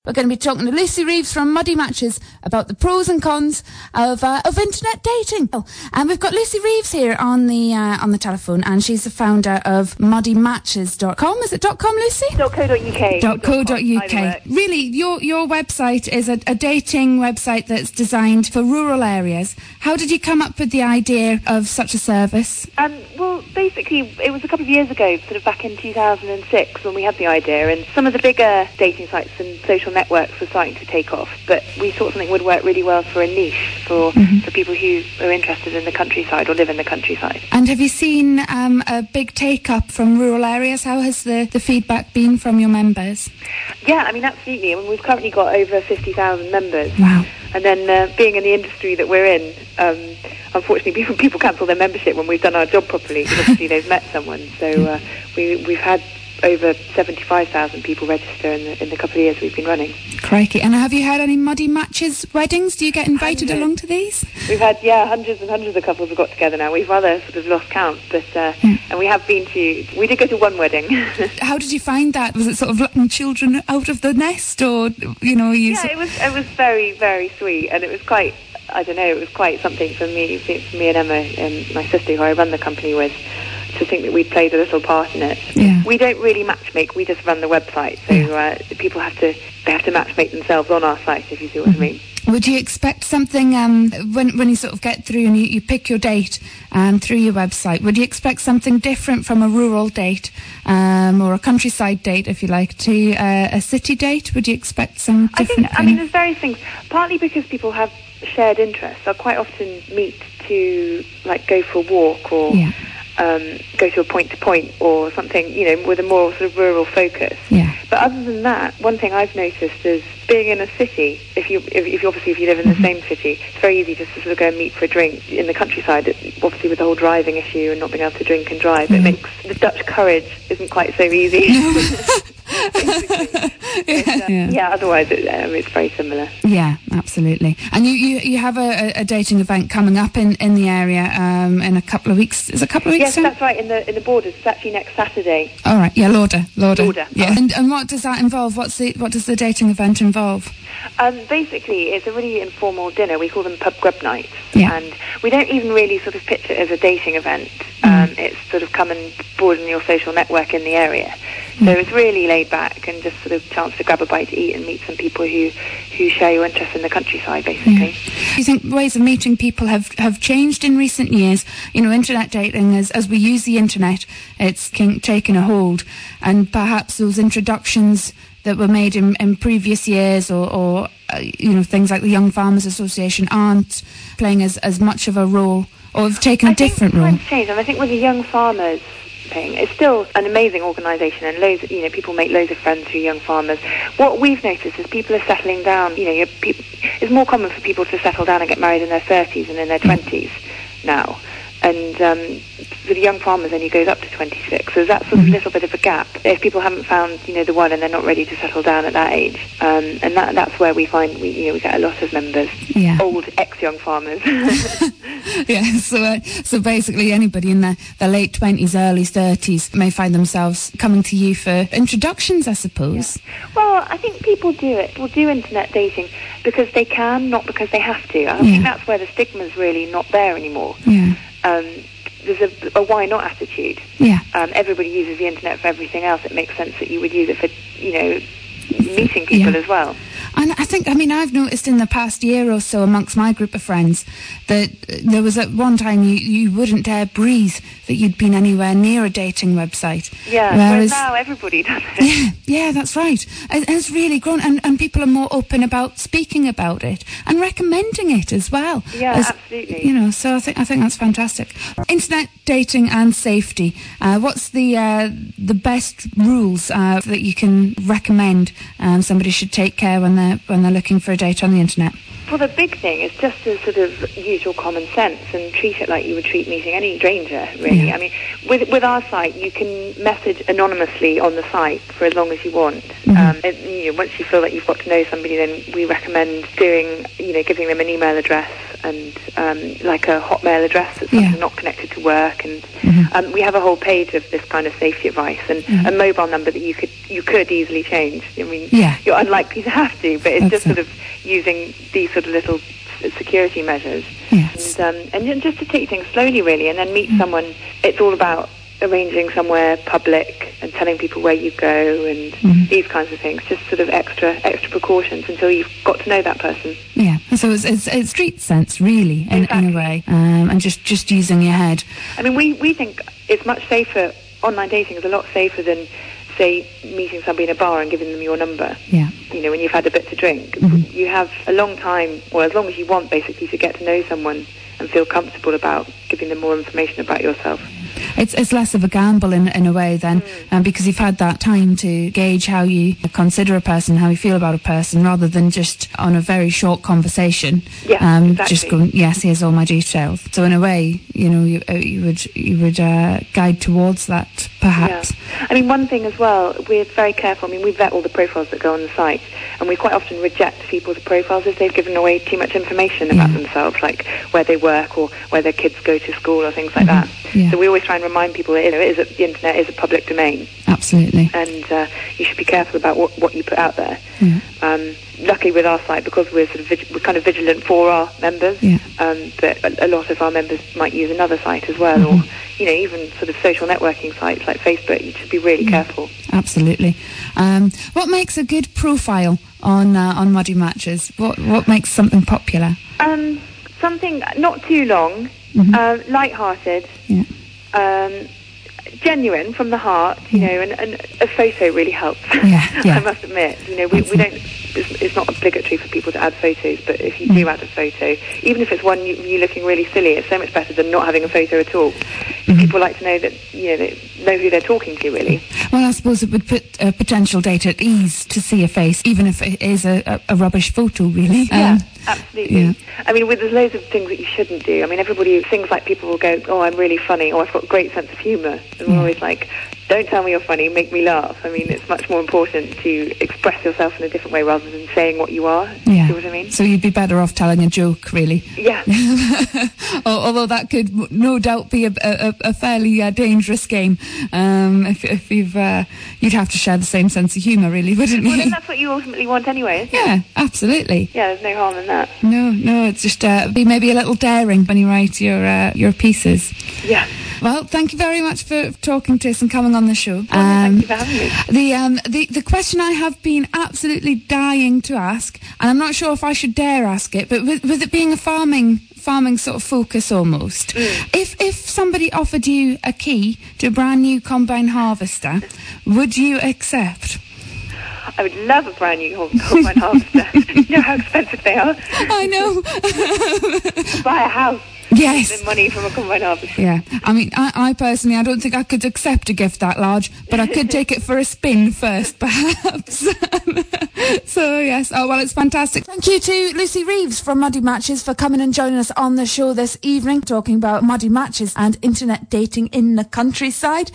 we're going to be talking to Lucy Reeves from Muddy Matches about the pros and cons of internet dating. And we've got Lucy Reeves here on the telephone, and she's the founder of muddymatches.com. Is it .com, Lucy? .co.uk. .co.uk. Really, your website is a dating website that's designed for rural areas. How did you come up with the idea of such a service? Well, basically, it was a couple of years ago, sort of back in 2006, when we had the idea, and some of the bigger dating sites and social networks were starting to take off, but we thought something would work really well for a niche, for people who are interested in the countryside or live in the countryside. And have you seen a big take-up from rural areas? How has the feedback been from your members? Yeah, I mean, absolutely. I mean, we've currently got over 50,000 members. Wow. And then being in the industry that we're in, unfortunately, people cancel their membership when we've done our job properly, because obviously they've met someone. So we've had over 75,000 people register in the couple of years we've been running. Crikey. And have you had any Muddy Matches weddings? Do you get invited along to these? We've had, hundreds and hundreds of couples have got together now. We've rather sort of lost count, but and we did go to one wedding. How did you find that? Was it sort of letting children out of the nest, or, it was very, very sweet, and it was quite, it was quite something for me and Emma and my sister, who I run the company with, to think that we'd played a little part in it. Yeah. We don't really matchmake, we just run the website, so people have to matchmake themselves on our site, if you see what I mean. Would you expect something, when you sort of get through and you pick your date through your website, would you expect something different from a rural date or a countryside date, if you like, to a city date? Would you expect some different I mean, there's various things, partly because people have shared interests. They'll quite often meet to, like, go for a walk or go to a point-to-point or something, with a more sort of rural focus. Yeah. But other than that, one thing I've noticed is being in a city, if you live in the same city, it's very easy just to sort of go and meet for a drink. In the countryside, obviously with the whole driving issue and not being able to drink and drive, it makes the Dutch courage isn't quite so easy. Otherwise it's very similar. Yeah, absolutely. And you have a dating event coming up in the area in a couple of weeks. Is it a couple of weeks? Yes, that's right, in the Borders. It's actually next Saturday. All right, yeah, Lauder. Yeah. Oh. And what does that involve? What does the dating event involve? Basically, it's a really informal dinner. We call them pub grub nights. Yeah. And we don't even really sort of pitch it as a dating event. It's sort of come and broaden your social network in the area. So it's really laid back and just sort of chance to grab a bite to eat and meet some people who share your interest in the countryside, basically. Do you think ways of meeting people have changed in recent years? Internet dating, as we use the internet, it's taken a hold, and perhaps those introductions that were made in previous years or things like the Young Farmers Association aren't playing as much of a role, or have taken a different role. Times changed, and I think with the Young Farmers thing, it's still an amazing organisation, and loads, people make loads of friends through Young Farmers. What we've noticed is people are settling down. It's more common for people to settle down and get married in their 30s and in their 20s now. And with Young Farmers only goes up to 26, so there's that sort of little bit of a gap if people haven't found the one and they're not ready to settle down at that age, and that's where we find we get a lot of members, old ex-Young Farmers. Yeah, so basically anybody in their late 20s, early 30s may find themselves coming to you for introductions, I suppose. Yeah. Well, I think people will do internet dating because they can, not because they have to. I think that's where the stigma's really not there anymore. Yeah. There's a why not attitude. Yeah. Everybody uses the internet for everything else. It makes sense that you would use it for, meeting people as well. And I've noticed in the past year or so amongst my group of friends that there was at one time you wouldn't dare breathe that you'd been anywhere near a dating website. Yeah, whereas now everybody does it. Yeah, that's right. It's really grown, and people are more open about speaking about it and recommending it as well. Yeah, absolutely. So I think that's fantastic. Internet dating and safety. What's the best rules that you can recommend somebody should take care when they're looking for a date on the internet? Well, the big thing is just to sort of use your common sense and treat it like you would treat meeting any stranger, really. Yeah. I mean, with our site, you can message anonymously on the site for as long as you want. Once you feel that you've got to know somebody, then we recommend giving them an email address and like a Hotmail address that's not connected to work. And we have a whole page of this kind of safety advice and a mobile number that you could easily change. I mean, you're unlikely to have to, but it's just sort of using these sort of little security measures. Yes. And just to take things slowly, really, and then meet someone. It's all about arranging somewhere public and telling people where you go and these kinds of things. Just sort of extra precautions until you've got to know that person. Yeah. So it's street sense, really, in a way, and just using your head. I mean, we think it's much safer. Online dating is a lot safer than, say, meeting somebody in a bar and giving them your number. Yeah. When you've had a bit to drink. You have a long time, or as long as you want, basically, to get to know someone and feel comfortable about giving them more information about yourself. It's less of a gamble in a way then, because you've had that time to gauge how you consider a person, how you feel about a person, rather than just on a very short conversation. Yeah, exactly. Just going, yes, here's all my details. So in a way, you would guide towards that, perhaps. Yeah. I mean, one thing as well, we're very careful. I mean, we vet all the profiles that go on the site, and we quite often reject people's profiles if they've given away too much information about themselves, like where they work or where their kids go to school or things like that. Yeah. So we always try and remind people that the internet is a public domain. Absolutely. And you should be careful about what you put out there. Yeah. Luckily with our site, because we're we're kind of vigilant for our members, but a lot of our members might use another site as well, or even sort of social networking sites like Facebook. You should be really careful. Absolutely. What makes a good profile on Muddy Matches? What makes something popular? Something not too long, light-hearted. Yeah. Genuine from the heart, and a photo really helps. Yeah. I must admit, we don't. It's not obligatory for people to add photos, but if you do add a photo, even if it's one you looking really silly, it's so much better than not having a photo at all. People like to know that they know who they're talking to, really. Well, I suppose it would put potential data at ease to see a face, even if it is a rubbish photo, really. Yeah, absolutely. Yeah. I mean, there's loads of things that you shouldn't do. I mean, things like people will go, "Oh, I'm really funny," or "I've got a great sense of humour," and we're always like, don't tell me you're funny, make me laugh. I mean, it's much more important to express yourself in a different way rather than saying what you are. Yeah. See what I mean? So you'd be better off telling a joke, really. Yeah. Although that could no doubt be a fairly dangerous game. If you'd have to share the same sense of humour, really, wouldn't you? Well, then that's what you ultimately want anyway, isn't it? Yeah, absolutely. Yeah, there's no harm in that. No, it's just be maybe a little daring when you write your pieces. Yeah. Well, thank you very much for talking to us and coming on the show. Thank you for having me. The question I have been absolutely dying to ask, and I'm not sure if I should dare ask it, but with it being a farming sort of focus almost, if somebody offered you a key to a brand new combine harvester, would you accept? I would love a brand new combine harvester. You know how expensive they are? I know. To buy a house. Yes. The money from a combine harvester. Yeah. I mean, I personally, I don't think I could accept a gift that large, but I could take it for a spin first, perhaps. So, yes. Oh, well, it's fantastic. Thank you to Lucy Reeves from Muddy Matches for coming and joining us on the show this evening, talking about Muddy Matches and internet dating in the countryside.